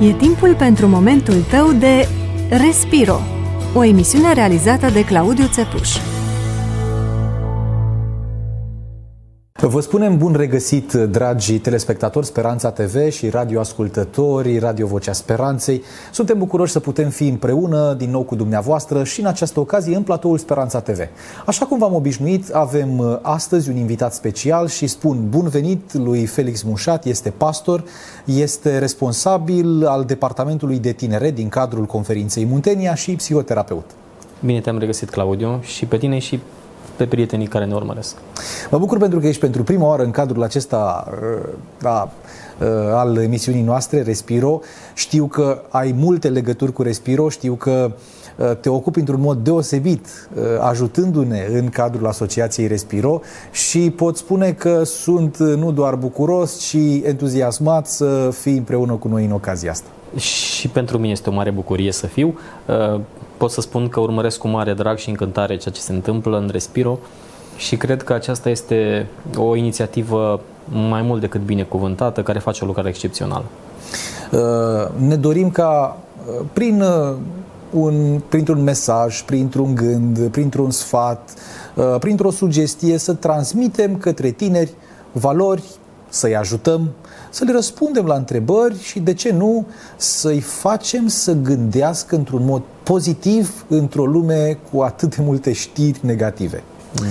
E timpul pentru momentul tău de Respiro, o emisiune realizată de Claudiu Țepuș. Vă spunem bun regăsit, dragi telespectatori Speranța TV și radioascultători, Radio Vocea Speranței. Suntem bucuroși să putem fi împreună din nou cu dumneavoastră și în această ocazie în platoul Speranța TV. Așa cum v-am obișnuit, avem astăzi un invitat special și spun bun venit lui Felix Mușat, este pastor, este responsabil al Departamentului de Tineret din cadrul Conferinței Muntenia și psihoterapeut. Bine te-am regăsit, Claudiu, și pe tine și pe prietenii care ne urmăresc. Mă bucur pentru că ești pentru prima oară în cadrul acesta al emisiunii noastre, Respiro. Știu că ai multe legături cu Respiro, știu că te ocupi într-un mod deosebit ajutându-ne în cadrul Asociației Respiro și pot spune că sunt nu doar bucuros, ci entuziasmat să fii împreună cu noi în ocazia asta. Și pentru mine este o mare bucurie să fiu. Pot să spun că urmăresc cu mare drag și încântare ceea ce se întâmplă în Respiro și cred că aceasta este o inițiativă mai mult decât binecuvântată, care face o lucrare excepțională. Ne dorim ca printr-un mesaj, printr-un gând, printr-un sfat, printr-o sugestie să transmitem către tineri valori, să-i ajutăm, să le răspundem la întrebări și, de ce nu, să-i facem să gândească într-un mod pozitiv într-o lume cu atât de multe știri negative.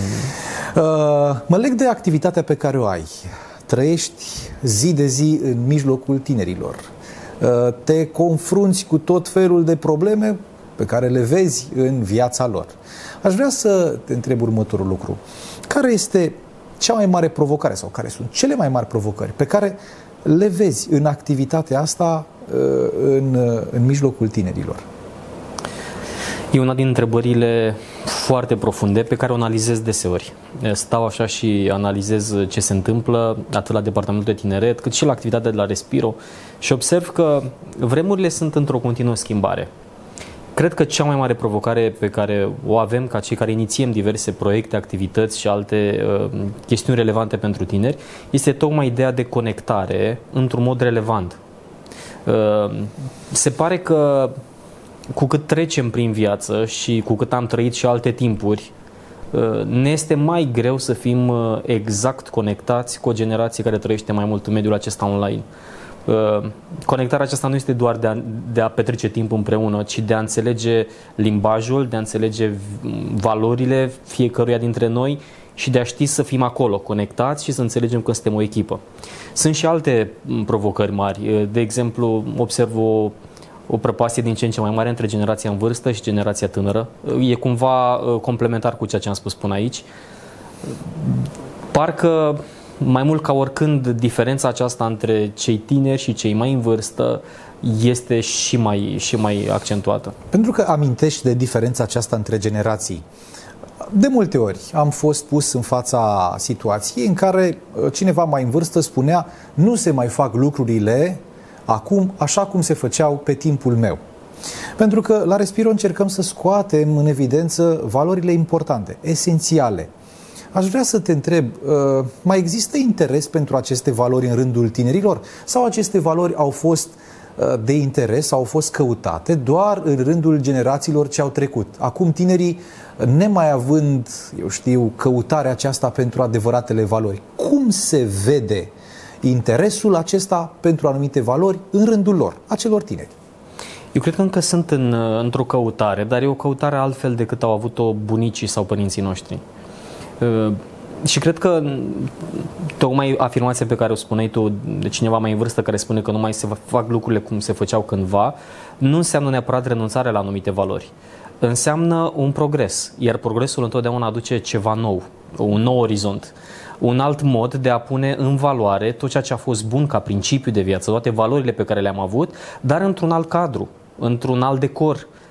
Mă leg de activitatea pe care o ai. Trăiești zi de zi în mijlocul tinerilor. Te confrunți cu tot felul de probleme pe care le vezi în viața lor. Aș vrea să te întreb următorul lucru. Care este cea mai mare provocare sau care sunt cele mai mari provocări pe care le vezi în activitatea asta în mijlocul tinerilor? E una din întrebările foarte profunde pe care o analizez deseori. Stau așa și analizez ce se întâmplă atât la Departamentul de Tineret cât și la activitatea de la Respiro și observ că vremurile sunt într-o continuă schimbare. Cred că cea mai mare provocare pe care o avem ca cei care inițiem diverse proiecte, activități și alte chestiuni relevante pentru tineri este tocmai ideea de conectare într-un mod relevant. Se pare că cu cât trecem prin viață și cu cât am trăit și alte timpuri, ne este mai greu să fim exact conectați cu o generație care trăiește mai mult în mediul acesta online. Conectarea aceasta nu este doar de a petrece timp împreună, ci de a înțelege limbajul, de a înțelege valorile fiecăruia dintre noi și de a ști să fim acolo, conectați și să înțelegem că suntem o echipă. Sunt și alte provocări mari. De exemplu, observ o prăpastie din ce în ce mai mare între generația în vârstă și generația tânără. E cumva complementar cu ceea ce am spus până aici. Parcă mai mult ca oricând, diferența aceasta între cei tineri și cei mai în vârstă este și mai accentuată. Pentru că amintești de diferența aceasta între generații. De multe ori am fost pus în fața situației în care cineva mai în vârstă spunea: nu se mai fac lucrurile acum așa cum se făceau pe timpul meu. Pentru că la Respiro încercăm să scoatem în evidență valorile importante, esențiale. Aș vrea să te întreb, mai există interes pentru aceste valori în rândul tinerilor? Sau aceste valori au fost de interes, sau au fost căutate doar în rândul generațiilor ce au trecut? Acum tinerii, nemai având, căutarea aceasta pentru adevăratele valori, cum se vede interesul acesta pentru anumite valori în rândul lor, acelor tineri? Eu cred că încă sunt într-o căutare, dar e o căutare altfel decât au avut-o bunicii sau părinții noștri. Și cred că tocmai afirmația pe care o spuneai tu de cineva mai în vârstă care spune că nu mai se fac lucrurile cum se făceau cândva, nu înseamnă neapărat renunțare la anumite valori. Înseamnă un progres, iar progresul întotdeauna aduce ceva nou, un nou orizont, un alt mod de a pune în valoare tot ceea ce a fost bun ca principiu de viață, toate valorile pe care le-am avut, dar într-un alt cadru, într-un alt decor,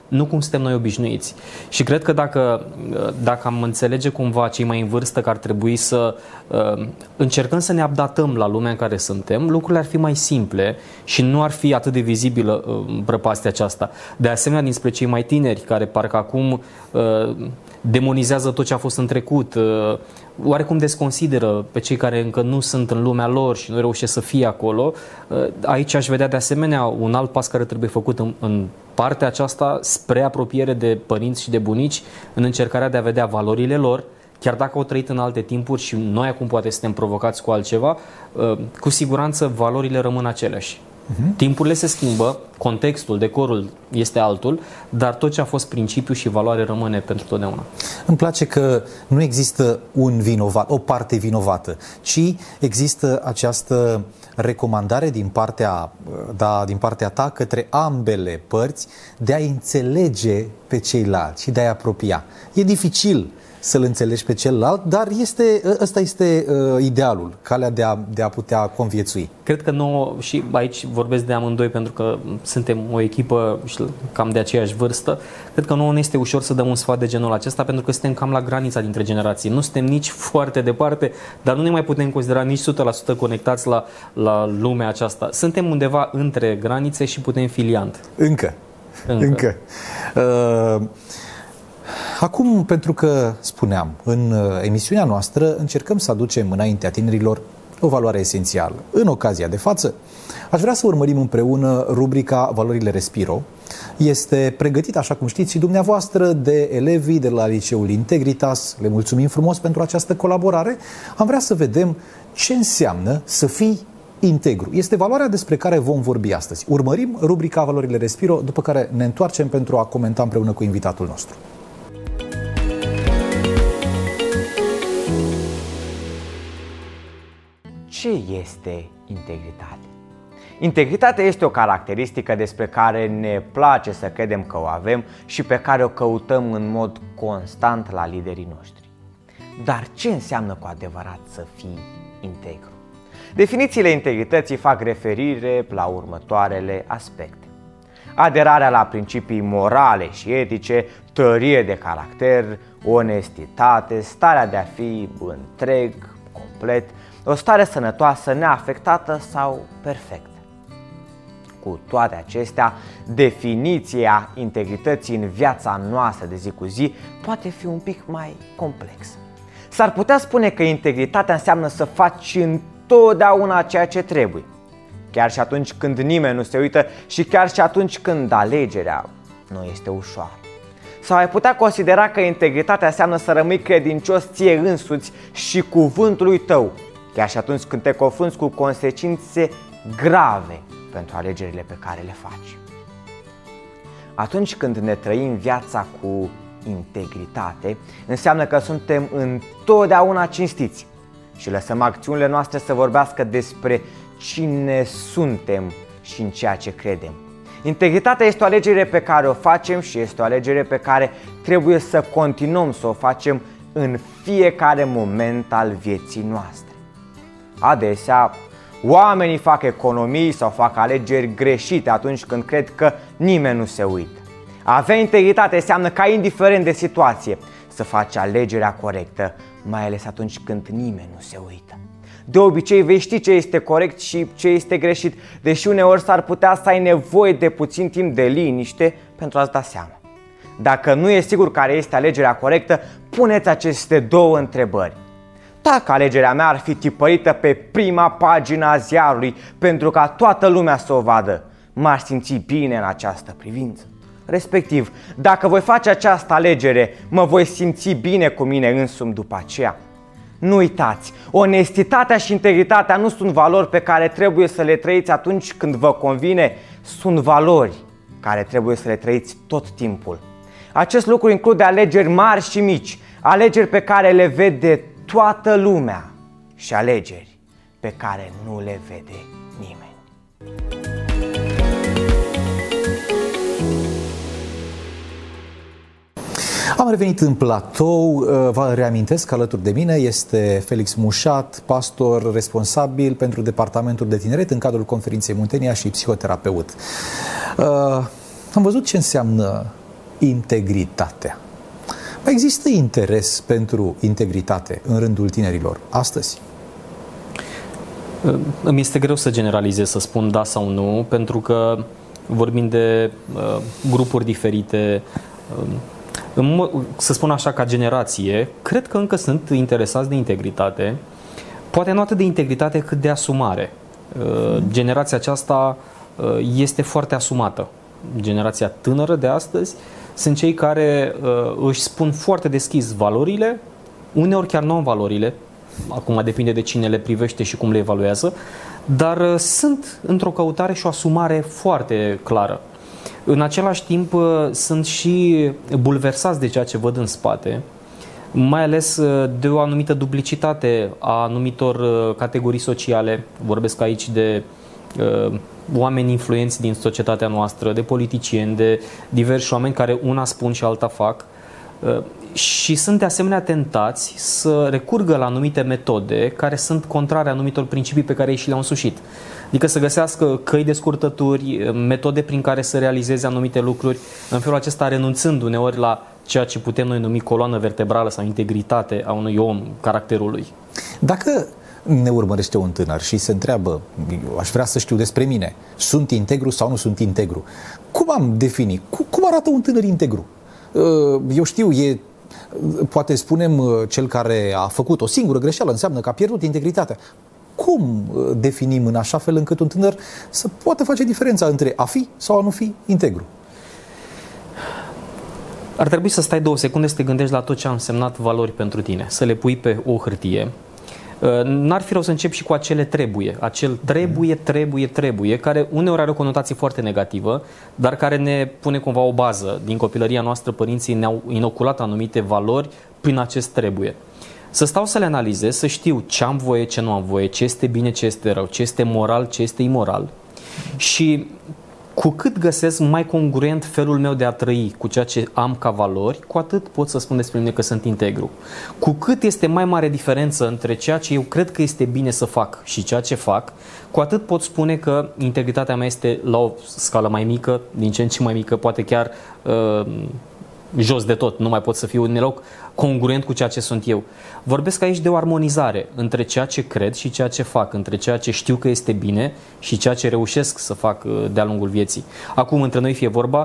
nu cum suntem noi obișnuiți. Și cred că dacă am înțelege cumva cei mai în vârstă că ar trebui să încercăm să ne adaptăm la lumea în care suntem, lucrurile ar fi mai simple și nu ar fi atât de vizibilă prăpastia aceasta. De asemenea, dinspre cei mai tineri care parcă acum demonizează tot ce a fost în trecut, oarecum desconsideră pe cei care încă nu sunt în lumea lor și nu reușesc să fie acolo, aici aș vedea de asemenea un alt pas care trebuie făcut în partea aceasta spre apropiere de părinți și de bunici, în încercarea de a vedea valorile lor, chiar dacă au trăit în alte timpuri și noi acum poate suntem provocați cu altceva, cu siguranță valorile rămân aceleași. Timpurile se schimbă, contextul, decorul este altul, dar tot ce a fost principiu și valoare rămâne pentru totdeauna. Îmi place că nu există un vinovat, o parte vinovată, ci există această recomandare din partea ta către ambele părți de a înțelege pe ceilalți și de a-i apropia. E dificil să-l înțelegi pe celălalt, dar ăsta este idealul, calea de a putea conviețui. Cred că nouă, și aici vorbesc de amândoi pentru că suntem o echipă cam de aceeași vârstă, cred că nouă ne este ușor să dăm un sfat de genul acesta pentru că suntem cam la granița dintre generații. Nu suntem nici foarte departe, dar nu ne mai putem considera nici 100% conectați la lumea aceasta. Suntem undeva între granițe și putem fi liant. Încă. Acum, pentru că spuneam, în emisiunea noastră încercăm să aducem înaintea tinerilor o valoare esențială. În ocazia de față, aș vrea să urmărim împreună rubrica Valorile Respiro. Este pregătită, așa cum știți, și dumneavoastră de elevii de la Liceul Integritas. Le mulțumim frumos pentru această colaborare. Am vrea să vedem ce înseamnă să fii integru. Este valoarea despre care vom vorbi astăzi. Urmărim rubrica Valorile Respiro, după care ne întoarcem pentru a comenta împreună cu invitatul nostru. Ce este integritate? Integritatea este o caracteristică despre care ne place să credem că o avem și pe care o căutăm în mod constant la liderii noștri. Dar ce înseamnă cu adevărat să fii integru? Definițiile integrității fac referire la următoarele aspecte: aderarea la principii morale și etice, tărie de caracter, onestitate, starea de a fi întreg, complet, o stare sănătoasă, neafectată sau perfectă. Cu toate acestea, definiția integrității în viața noastră de zi cu zi poate fi un pic mai complexă. S-ar putea spune că integritatea înseamnă să faci întotdeauna ceea ce trebuie, chiar și atunci când nimeni nu se uită și chiar și atunci când alegerea nu este ușoară. Sau ai putea considera că integritatea înseamnă să rămâi credincios ție însuți și cuvântului tău, chiar și atunci când te confrunți cu consecințe grave pentru alegerile pe care le faci. Atunci când ne trăim viața cu integritate, înseamnă că suntem întotdeauna cinstiți și lăsăm acțiunile noastre să vorbească despre cine suntem și în ceea ce credem. Integritatea este o alegere pe care o facem și este o alegere pe care trebuie să continuăm să o facem în fiecare moment al vieții noastre. Adesea, oamenii fac economii sau fac alegeri greșite atunci când cred că nimeni nu se uită. A avea integritate înseamnă ca, indiferent de situație, să faci alegerea corectă, mai ales atunci când nimeni nu se uită. De obicei vei ști ce este corect și ce este greșit, deși uneori s-ar putea să ai nevoie de puțin timp de liniște pentru a-ți da seama. Dacă nu e sigur care este alegerea corectă, puneți aceste două întrebări. Dacă alegerea mea ar fi tipărită pe prima pagină a ziarului pentru ca toată lumea să o vadă, m-aș simți bine în această privință? Respectiv, dacă voi face această alegere, mă voi simți bine cu mine însumi după aceea? Nu uitați, onestitatea și integritatea nu sunt valori pe care trebuie să le trăiți atunci când vă convine, sunt valori care trebuie să le trăiți tot timpul. Acest lucru include alegeri mari și mici, alegeri pe care le vede toată lumea și alegeri pe care nu le vede nimeni. Am revenit în platou, vă reamintesc că alături de mine este Felix Mușat, pastor responsabil pentru Departamentul de Tineret în cadrul Conferinței Muntenia și psihoterapeut. Am văzut ce înseamnă integritatea. Mai există interes pentru integritate în rândul tinerilor astăzi? Îmi este greu să generalizez, să spun da sau nu, pentru că vorbim de grupuri diferite. Să spun așa, ca generație, cred că încă sunt interesați de integritate, poate nu atât de integritate cât de asumare. Generația aceasta este foarte asumată. Generația tânără de astăzi sunt cei care își spun foarte deschis valorile, uneori chiar non-valorile, acum depinde de cine le privește și cum le evaluează, dar sunt într-o căutare și o asumare foarte clară. În același timp sunt și bulversați de ceea ce văd în spate, mai ales de o anumită duplicitate a anumitor categorii sociale. Vorbesc aici de oameni influenți din societatea noastră, de politicieni, de diversi oameni care una spun și alta fac, și sunt de asemenea tentați să recurgă la anumite metode care sunt contrare anumitor principii pe care ei și le-au însușit. Adică să găsească căi de scurtături, metode prin care să realizeze anumite lucruri, în felul acesta renunțând uneori la ceea ce putem noi numi coloană vertebrală sau integritate a unui om, caracterul lui. Dacă ne urmărește un tânăr și se întreabă, aș vrea să știu despre mine, sunt integru sau nu sunt integru, cum am definit? Cum arată un tânăr integru? Eu știu, poate spunem, cel care a făcut o singură greșeală înseamnă că a pierdut integritatea. Cum definim în așa fel încât un tânăr să poată face diferența între a fi sau a nu fi integru? Ar trebui să stai 2 secunde să te gândești la tot ce a însemnat valori pentru tine, să le pui pe o hârtie. N-ar fi rău să încep și cu acele trebuie. Acel trebuie, care uneori are o conotație foarte negativă, dar care ne pune cumva o bază. Din copilăria noastră, părinții ne-au inoculat anumite valori prin acest trebuie. Să stau să le analizez, să știu ce am voie, ce nu am voie, ce este bine, ce este rău, ce este moral, ce este imoral. Și cu cât găsesc mai congruent felul meu de a trăi cu ceea ce am ca valori, cu atât pot să spun despre mine că sunt integru. Cu cât este mai mare diferență între ceea ce eu cred că este bine să fac și ceea ce fac, cu atât pot spune că integritatea mea este la o scală mai mică, din ce în ce mai mică, poate chiar jos de tot, nu mai pot să fiu deloc congruent cu ceea ce sunt eu. Vorbesc aici de o armonizare între ceea ce cred și ceea ce fac, între ceea ce știu că este bine și ceea ce reușesc să fac de-a lungul vieții. Acum, între noi fie vorba,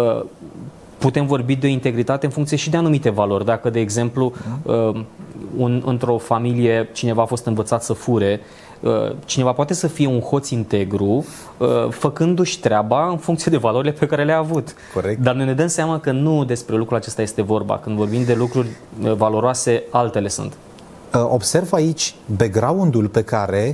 putem vorbi de integritate în funcție și de anumite valori. Dacă, de exemplu, într-o familie cineva a fost învățat să fure, cineva poate să fie un hoț integru făcându-și treaba în funcție de valorile pe care le-a avut. Corect. Dar noi ne dăm seama că nu despre lucrul acesta este vorba. Când vorbim de lucruri valoroase, altele sunt. Observ aici background-ul pe care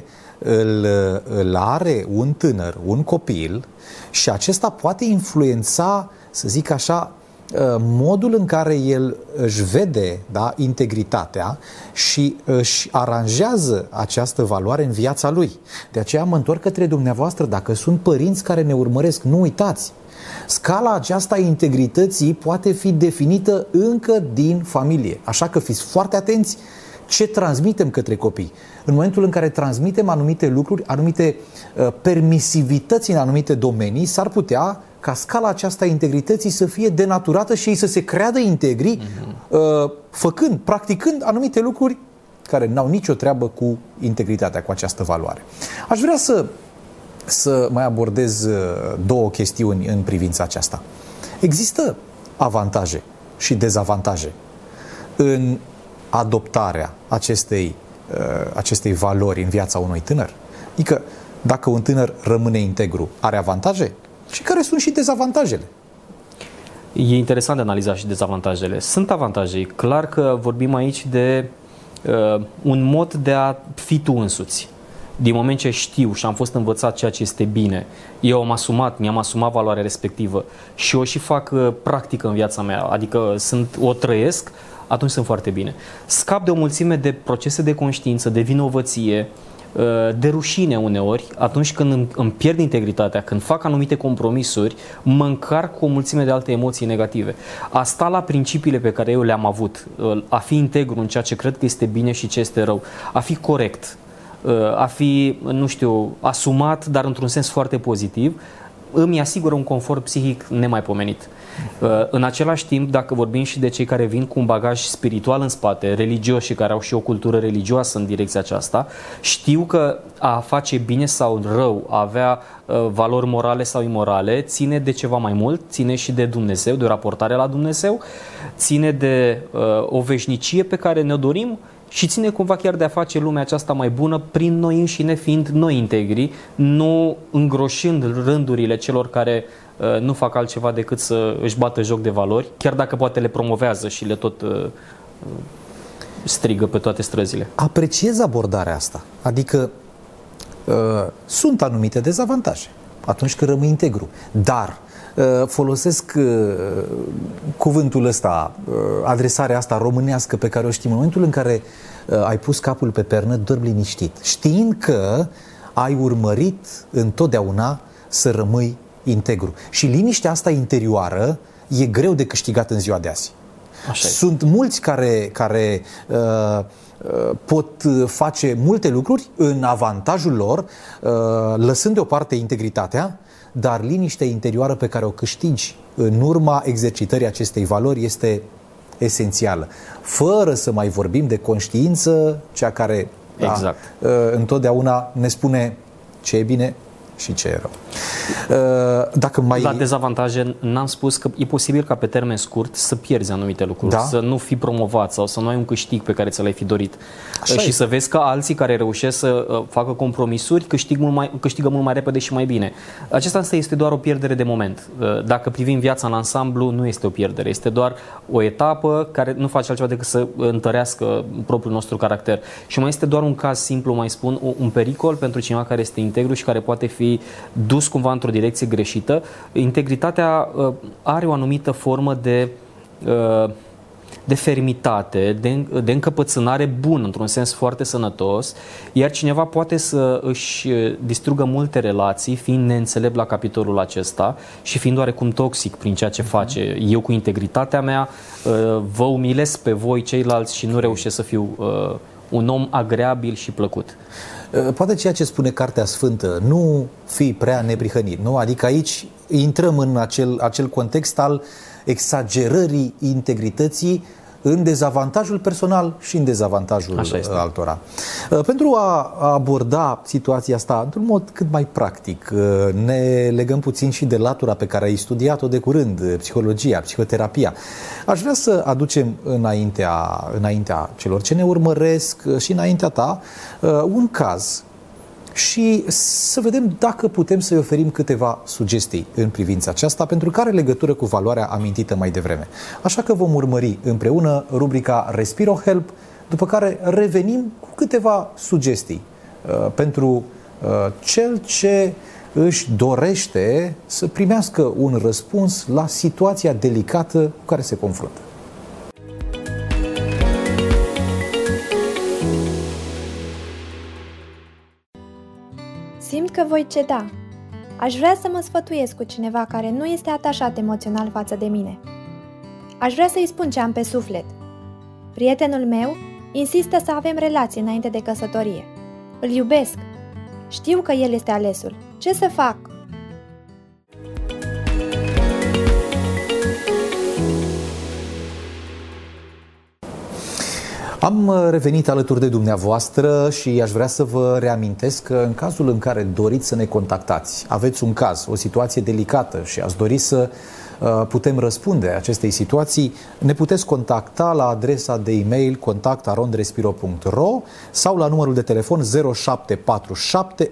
îl are un tânăr, un copil, și acesta poate influența, să zic așa, modul în care el își vede, da, integritatea și își aranjează această valoare în viața lui. De aceea mă întorc către dumneavoastră, dacă sunt părinți care ne urmăresc, nu uitați, scala aceasta a integrității poate fi definită încă din familie. Așa că fiți foarte atenți ce transmitem către copii. În momentul în care transmitem anumite lucruri, anumite permisivități în anumite domenii, s-ar putea ca scala aceasta a integrității să fie denaturată și ei să se creadă integri, practicând anumite lucruri care n-au nicio treabă cu integritatea, cu această valoare. Aș vrea să mai abordez 2 chestiuni în privința aceasta. Există avantaje și dezavantaje în adoptarea acestei valori în viața unui tânăr? Adică, dacă un tânăr rămâne integru, are avantaje? Și care sunt și dezavantajele? E interesant de analizat și dezavantajele. Sunt avantaje. Clar că vorbim aici de un mod de a fi tu însuți. Din moment ce știu și am fost învățat ceea ce este bine, eu mi-am asumat valoarea respectivă și o și fac practică în viața mea, adică o trăiesc, atunci sunt foarte bine. Scap de o mulțime de procese de conștiință, de vinovăție, de rușine uneori, atunci când îmi pierd integritatea, când fac anumite compromisuri, mă încarc cu o mulțime de alte emoții negative. A sta la principiile pe care eu le-am avut, a fi integru în ceea ce cred că este bine și ce este rău, a fi corect, a fi, asumat, dar într-un sens foarte pozitiv, îmi asigură un confort psihic nemaipomenit. În același timp, dacă vorbim și de cei care vin cu un bagaj spiritual în spate, religios și care au și o cultură religioasă în direcția aceasta, știu că a face bine sau rău, a avea valori morale sau imorale, ține de ceva mai mult, ține și de Dumnezeu, de o raportare la Dumnezeu, ține de o veșnicie pe care ne-o dorim și ține cumva chiar de a face lumea aceasta mai bună prin noi înșine, fiind noi integri, nu îngroșând rândurile celor care nu fac altceva decât să își bată joc de valori, chiar dacă poate le promovează și le tot strigă pe toate străzile. Apreciez abordarea asta, adică sunt anumite dezavantaje atunci când rămâi integru, dar folosesc cuvântul ăsta, adresarea asta românească pe care o știm, în momentul în care ai pus capul pe pernă, dormi liniștit, știind că ai urmărit întotdeauna să rămâi integru. Și liniștea asta interioară e greu de câștigat în ziua de azi. Așa Sunt mulți care pot face multe lucruri în avantajul lor, lăsând deoparte integritatea, dar liniștea interioară pe care o câștigi în urma exercitării acestei valori este esențială. Fără să mai vorbim de conștiință, cea care exact. Întotdeauna ne spune ce e bine și ce e rău. Dacă mai... La dezavantaje n-am spus că e posibil ca pe termen scurt să pierzi anumite lucruri, da? să nu fii promovat sau să nu ai un câștig pe care ți l-ai fi dorit. Așa și e. să vezi că alții care reușesc să facă compromisuri câștigă mult mai repede și mai bine. Acesta este doar o pierdere de moment. Dacă privim viața în ansamblu, nu este o pierdere, este doar o etapă care nu face altceva decât să întărească propriul nostru caracter. Și mai este doar un caz simplu, mai spun, un pericol pentru cineva care este integru și care poate fi dus cumva într-o direcție greșită. Integritatea are o anumită formă de fermitate, de încăpățânare bună, într-un sens foarte sănătos, iar cineva poate să își distrugă multe relații, fiind neînțelept la capitolul acesta și fiind oarecum toxic prin ceea ce face. Eu cu integritatea mea vă umilesc pe voi ceilalți și nu reușesc să fiu un om agreabil și plăcut. Poate ceea ce spune Cartea Sfântă, nu fi prea neprihănit, nu? Adică aici intrăm în acel context al exagerării integrității în dezavantajul personal și în dezavantajul altora. Pentru a aborda situația asta într-un mod cât mai practic, ne legăm puțin și de latura pe care ai studiat-o de curând, psihologia, psihoterapia. Aș vrea să aducem înaintea celor ce ne urmăresc și înaintea ta un caz și să vedem dacă putem să-i oferim câteva sugestii în privința aceasta, pentru că are legătură cu valoarea amintită mai devreme. Așa că vom urmări împreună rubrica Respiro Help, după care revenim cu câteva sugestii pentru cel ce își dorește să primească un răspuns la situația delicată cu care se confruntă. Simt că voi ceda. Aș vrea să mă sfătuiesc cu cineva care nu este atașat emoțional față de mine. Aș vrea să-i spun ce am pe suflet. Prietenul meu insistă să avem relații înainte de căsătorie. Îl iubesc. Știu că el este alesul. Ce să fac? Am revenit alături de dumneavoastră și aș vrea să vă reamintesc că în cazul în care doriți să ne contactați, aveți un caz, o situație delicată și ați dori să putem răspunde acestei situații, ne puteți contacta la adresa de e-mail contact@respiro.ro sau la numărul de telefon 0747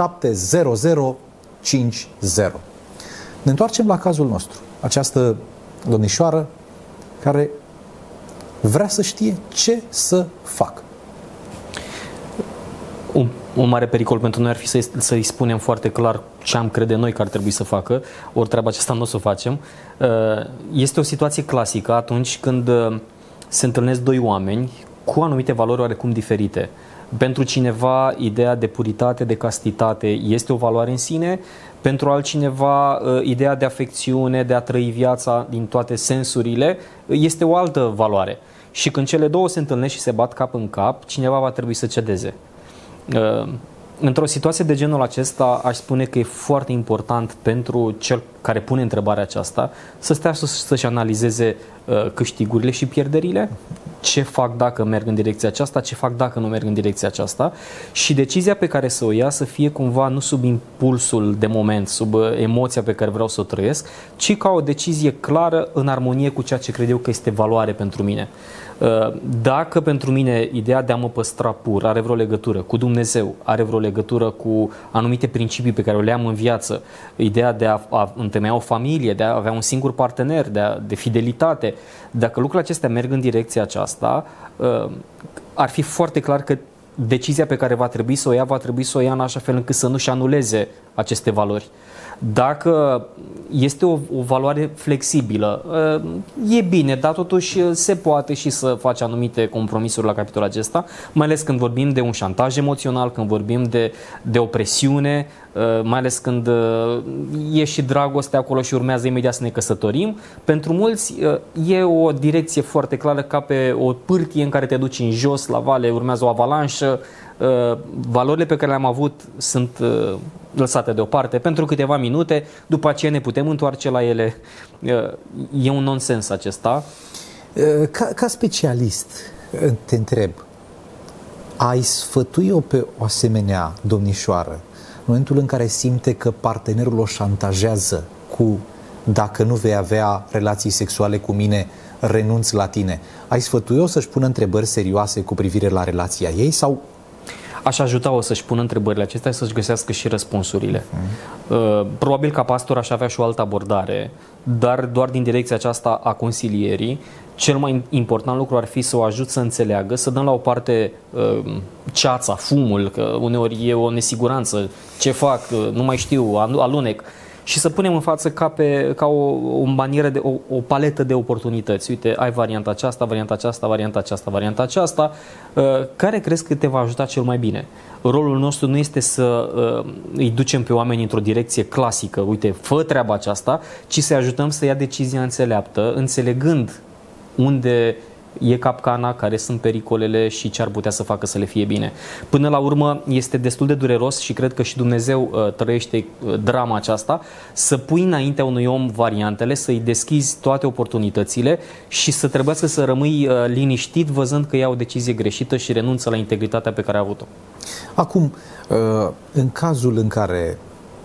170050. Ne întoarcem la cazul nostru. Această domnișoară care vrea să știe ce să facă. Un mare pericol pentru noi ar fi să-i spunem foarte clar ce am crede noi că ar trebui să facă, ori treaba aceasta nu o să o facem. Este o situație clasică atunci când se întâlnesc doi oameni cu anumite valori oarecum diferite. Pentru cineva, ideea de puritate, de castitate este o valoare în sine, pentru altcineva, ideea de afecțiune, de a trăi viața din toate sensurile, este o altă valoare. Și când cele două se întâlnesc și se bat cap în cap, cineva va trebui să cedeze. Într-o situație de genul acesta, aș spune că e foarte important pentru cel care pune întrebarea aceasta să stea să-și analizeze câștigurile și pierderile, ce fac dacă merg în direcția aceasta, ce fac dacă nu merg în direcția aceasta și decizia pe care să o ia să fie cumva nu sub impulsul de moment, sub emoția pe care vreau să o trăiesc, ci ca o decizie clară în armonie cu ceea ce cred eu că este valoare pentru mine. Dacă pentru mine ideea de a mă păstra pur are vreo legătură cu Dumnezeu, are vreo legătură cu anumite principii pe care le am în viață, ideea de a întemeia o familie, de a avea un singur partener, de fidelitate, dacă lucrurile acestea merg în direcția aceasta, ar fi foarte clar că decizia pe care va trebui să o ia în așa fel încât să nu-și anuleze aceste valori. Dacă este o valoare flexibilă, e bine, dar totuși se poate și să faci anumite compromisuri la capitolul acesta, mai ales când vorbim de un șantaj emoțional, când vorbim de o presiune, mai ales când e și dragoste acolo și urmează imediat să ne căsătorim. Pentru mulți e o direcție foarte clară, ca pe o pârtie în care te duci în jos, la vale, urmează o avalanșă. Valorile pe care le-am avut sunt lăsate deoparte pentru câteva minute, după aceea ne putem întoarce la ele. E un nonsens acesta. Ca specialist, te întreb, ai sfătui-o pe o asemenea domnișoară în momentul în care simte că partenerul o șantajează cu dacă nu vei avea relații sexuale cu mine, renunț la tine? Ai sfătui-o să-și pună întrebări serioase cu privire la relația ei sau... Aș ajuta-o să-și pună întrebările acestea și să-și găsească și răspunsurile. Probabil ca pastor aș avea și o altă abordare, dar doar din direcția aceasta a consilierii. Cel mai important lucru ar fi să o ajut să înțeleagă, să dăm la o parte ceața, fumul, că uneori e o nesiguranță, ce fac, nu mai știu, alunec, și să punem în față ca o manieră, o paletă de oportunități. Uite, ai varianta aceasta, varianta aceasta, varianta aceasta, varianta aceasta. Care crezi că te va ajuta cel mai bine? Rolul nostru nu este să îi ducem pe oameni într-o direcție clasică, uite, fă treaba aceasta, ci să-i ajutăm să ia decizia înțeleaptă, înțelegând unde e capcana, care sunt pericolele și ce ar putea să facă să le fie bine. Până la urmă este destul de dureros și cred că și Dumnezeu trăiește drama aceasta, să pui înaintea unui om variantele, să-i deschizi toate oportunitățile și să trebuiască să rămâi liniștit văzând că ia o decizie greșită și renunță la integritatea pe care a avut-o. Acum, în cazul în care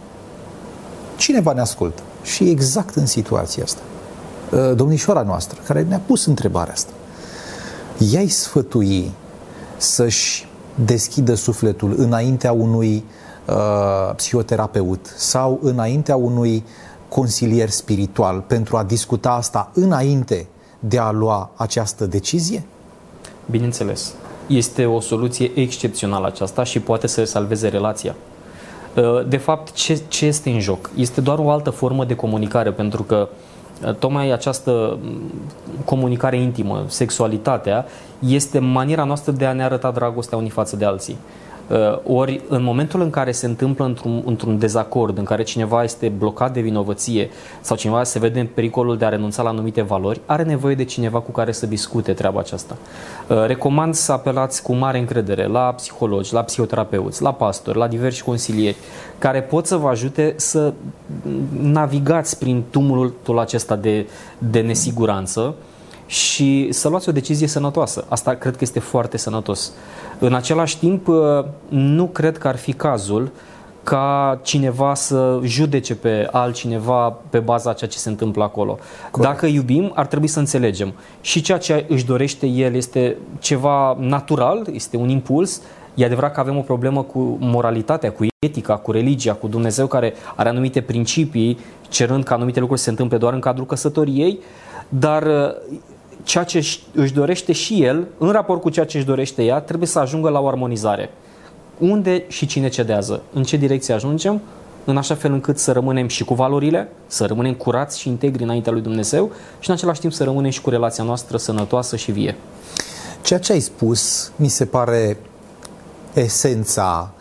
cineva ne ascultă și exact în situația asta, domnișoara noastră care ne-a pus întrebarea asta, i-ai sfătui să-și deschidă sufletul înaintea unui psihoterapeut sau înaintea unui consilier spiritual pentru a discuta asta înainte de a lua această decizie? Bineînțeles. Este o soluție excepțională aceasta și poate să salveze relația. De fapt, ce este în joc? Este doar o altă formă de comunicare, pentru că tocmai această comunicare intimă, sexualitatea, este maniera noastră de a ne arăta dragostea unii față de alții. Ori în momentul în care se întâmplă într-un dezacord, în care cineva este blocat de vinovăție sau cineva se vede în pericolul de a renunța la anumite valori, are nevoie de cineva cu care să discute treaba aceasta. Recomand să apelați cu mare încredere la psihologi, la psihoterapeuți, la pastori, la diversi consilieri care pot să vă ajute să navigați prin tumultul acesta de nesiguranță și să luați o decizie sănătoasă. Asta cred că este foarte sănătos. În același timp, nu cred că ar fi cazul ca cineva să judece pe altcineva pe baza a ceea ce se întâmplă acolo. Corect. Dacă iubim, ar trebui să înțelegem. Și ceea ce își dorește el este ceva natural, este un impuls. E adevărat că avem o problemă cu moralitatea, cu etica, cu religia, cu Dumnezeu care are anumite principii, cerând ca anumite lucruri să se întâmple doar în cadrul căsătoriei, dar ceea ce își dorește și el, în raport cu ceea ce își dorește ea, trebuie să ajungă la o armonizare. Unde și cine cedează? În ce direcție ajungem? În așa fel încât să rămânem și cu valorile, să rămânem curați și integri înaintea lui Dumnezeu și în același timp să rămânem și cu relația noastră sănătoasă și vie. Ceea ce ai spus mi se pare esența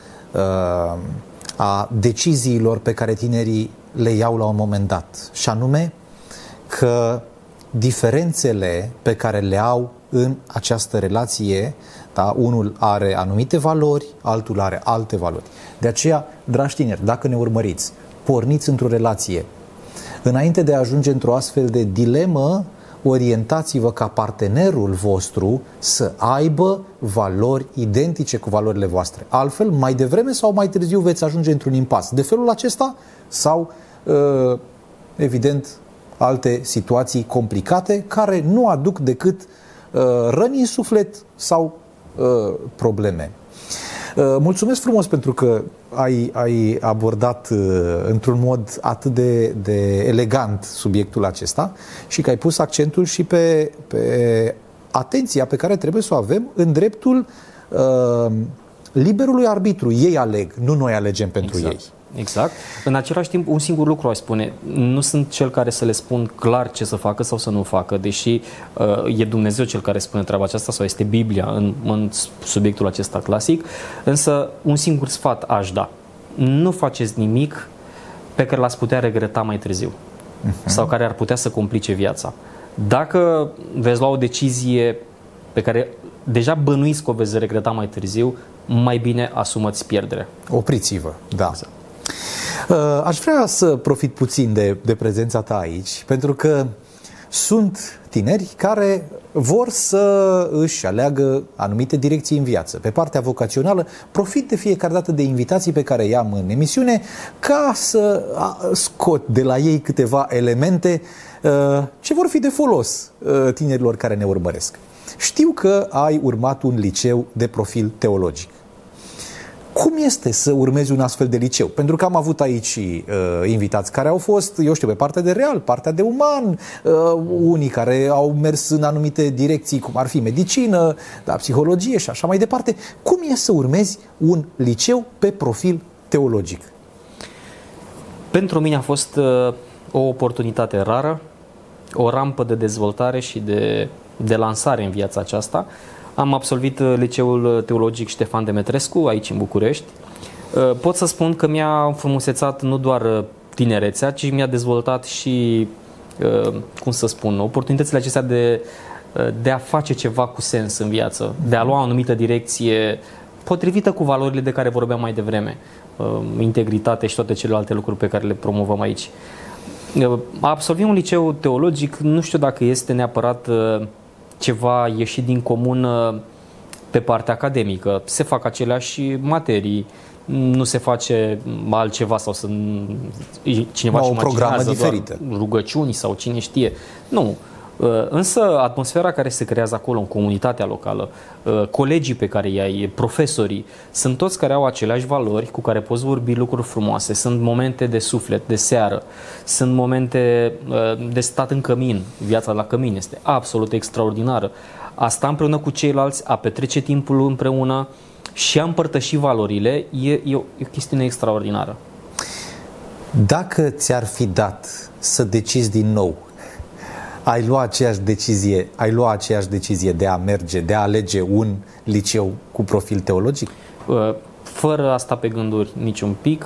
a deciziilor pe care tinerii le iau la un moment dat, și anume că diferențele pe care le au în această relație Da? Unul are anumite valori, altul are alte valori. De aceea, dragi tineri, dacă ne urmăriți, porniți într-o relație. Înainte de a ajunge într-o astfel de dilemă, orientați-vă ca partenerul vostru să aibă valori identice cu valorile voastre. Altfel, mai devreme sau mai târziu veți ajunge într-un impas. De felul acesta sau, evident, alte situații complicate care nu aduc decât răni în suflet sau probleme. Mulțumesc frumos pentru că ai abordat într-un mod atât de elegant subiectul acesta și că ai pus accentul și pe atenția pe care trebuie să o avem în dreptul liberului arbitru. Ei aleg, nu noi alegem pentru ei. Exact. În același timp, un singur lucru aș spune. Nu sunt cel care să le spun clar ce să facă sau să nu facă, deși e Dumnezeu cel care spune treaba aceasta sau este Biblia în subiectul acesta clasic, însă un singur sfat aș da. Nu faceți nimic pe care l-ați putea regreta mai târziu sau care ar putea să complice viața. Dacă veți lua o decizie pe care deja bănuiți că o veți regreta mai târziu, mai bine asumați pierderea. Opriți-vă, da. Exact. Aș vrea să profit puțin de prezența ta aici, pentru că sunt tineri care vor să își aleagă anumite direcții în viață. Pe partea vocațională, profit de fiecare dată de invitații pe care i-am în emisiune ca să scot de la ei câteva elemente ce vor fi de folos tinerilor care ne urmăresc. Știu că ai urmat un liceu de profil teologic. Cum este să urmezi un astfel de liceu? Pentru că am avut aici invitați care au fost, eu știu, pe partea de real, partea de uman, unii care au mers în anumite direcții, cum ar fi medicină, da, psihologie și așa mai departe. Cum e să urmezi un liceu pe profil teologic? Pentru mine a fost o oportunitate rară, o rampă de dezvoltare și de lansare în viața aceasta. Am absolvit liceul teologic Ștefan Demetrescu, aici în București. Pot să spun că mi-a înfrumusețat nu doar tinerețea, ci mi-a dezvoltat și, cum să spun, oportunitățile acestea de a face ceva cu sens în viață, de a lua o anumită direcție potrivită cu valorile de care vorbeam mai devreme, integritate și toate celelalte lucruri pe care le promovăm aici. A absolvi un liceu teologic, nu știu dacă este neapărat ceva ieșit din comun pe partea academică. Se fac aceleași materii, nu se face altceva sau cineva o programă diferită, rugăciuni sau cine știe. Nu. Însă atmosfera care se creează acolo în comunitatea locală, colegii pe care i-ai, profesorii, sunt toți care au aceleași valori cu care poți vorbi lucruri frumoase. Sunt momente de suflet, de seară, sunt momente de stat în cămin. Viața la cămin este absolut extraordinară. A sta împreună cu ceilalți, a petrece timpul împreună și a împărtăși valorile e o chestiune extraordinară. Dacă ți-ar fi dat să decizi din nou, ai lua aceeași decizie de a merge, de a alege un liceu cu profil teologic? Fără a sta pe gânduri niciun pic.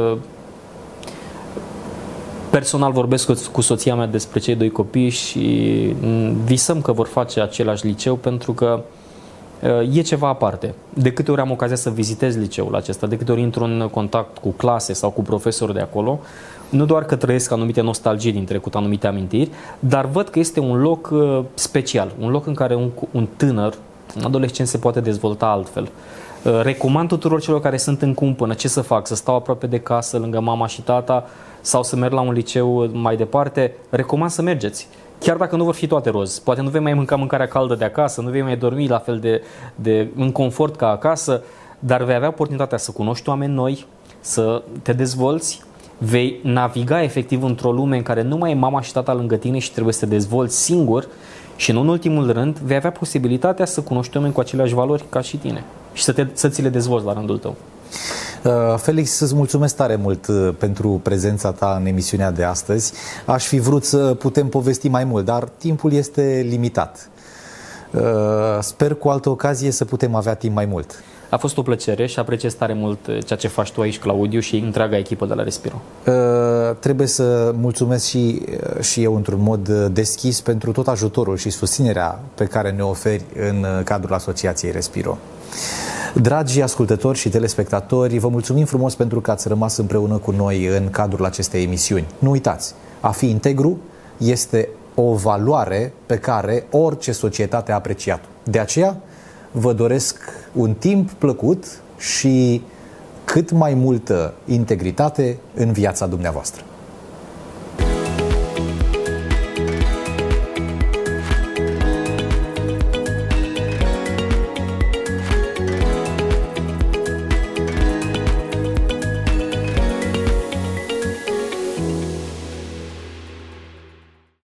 Personal vorbesc cu soția mea despre cei doi copii și visăm că vor face același liceu pentru că e ceva aparte. De câte ori am ocazia să vizitez liceul acesta, de câte ori intru în contact cu clase sau cu profesori de acolo, nu doar că trăiesc anumite nostalgii din trecut, anumite amintiri, dar văd că este un loc special, un loc în care un tânăr, un adolescent se poate dezvolta altfel. Recomand tuturor celor care sunt în cumpănă ce să fac, să stau aproape de casă, lângă mama și tata sau să merg la un liceu mai departe, recomand să mergeți. Chiar dacă nu vor fi toate roz, poate nu vei mai mânca mâncarea caldă de acasă, nu vei mai dormi la fel de în confort ca acasă, dar vei avea oportunitatea să cunoști oameni noi, să te dezvolți, vei naviga efectiv într-o lume în care nu mai e mama și tata lângă tine și trebuie să te dezvolți singur și nu în ultimul rând vei avea posibilitatea să cunoști oameni cu aceleași valori ca și tine și să ți le dezvolți la rândul tău. Felix, îți mulțumesc tare mult pentru prezența ta în emisiunea de astăzi. Aș fi vrut să putem povesti mai mult, dar timpul este limitat. Sper cu altă ocazie să putem avea timp mai mult. A fost o plăcere și apreciez tare mult ceea ce faci tu aici, Claudiu, și întreaga echipă de la Respiro. Trebuie să mulțumesc și eu într-un mod deschis pentru tot ajutorul și susținerea pe care ne oferi în cadrul Asociației Respiro. Dragi ascultători și telespectatori, vă mulțumim frumos pentru că ați rămas împreună cu noi în cadrul acestei emisiuni. Nu uitați, a fi integru este o valoare pe care orice societate a apreciat-o. De aceea vă doresc un timp plăcut și cât mai multă integritate în viața dumneavoastră.